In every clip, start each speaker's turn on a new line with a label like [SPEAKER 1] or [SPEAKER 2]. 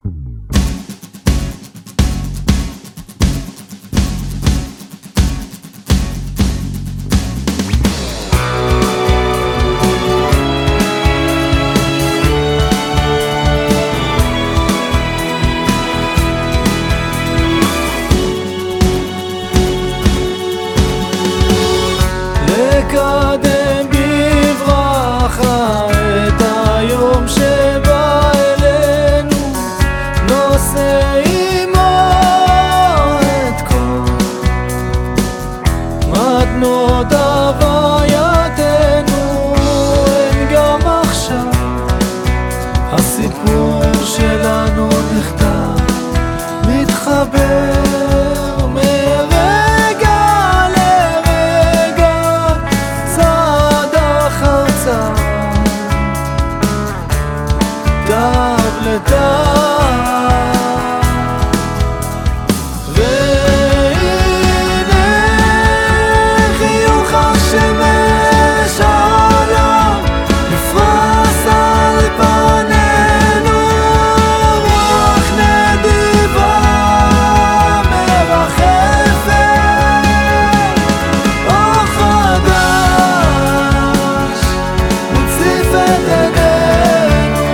[SPEAKER 1] לקדם בברכה את היום שבא אלינו, נושא עמו את כל מתנות הווייתנו. אין גם עכשיו הסיפור שלנו נכתב, מתחבר והנה חיוך השמש העולם נפרס על פנינו, רוח נדיבה מרחפת, אור חדש מציף את עינינו,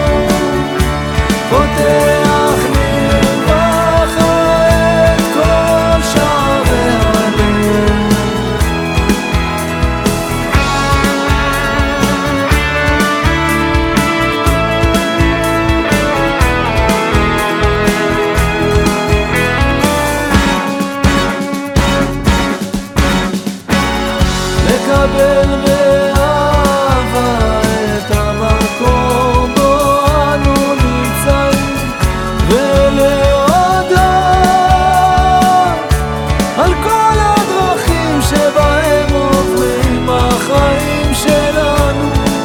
[SPEAKER 1] פותח לרווחה את כל שערי הלב. לקבל באהבה את המקום בו אנו נמצאים, ולהודות על כל הדרכים שבהם עוברים החיים שלנו.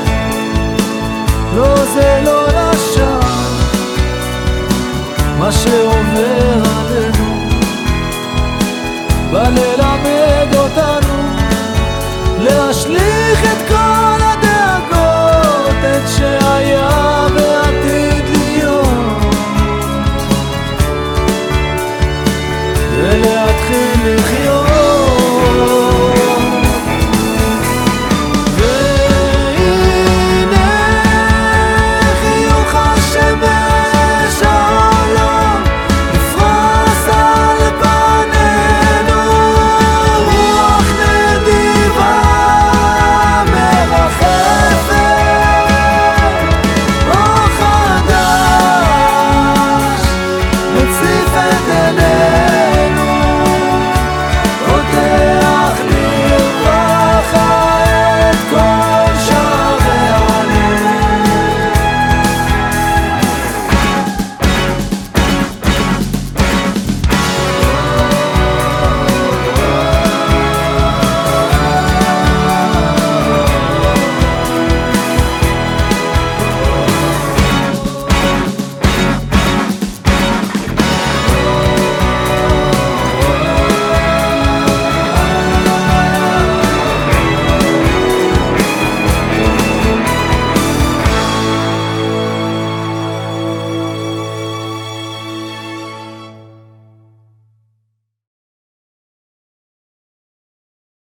[SPEAKER 1] לא, זה לא לשווא מה שעובר עלינו בלילה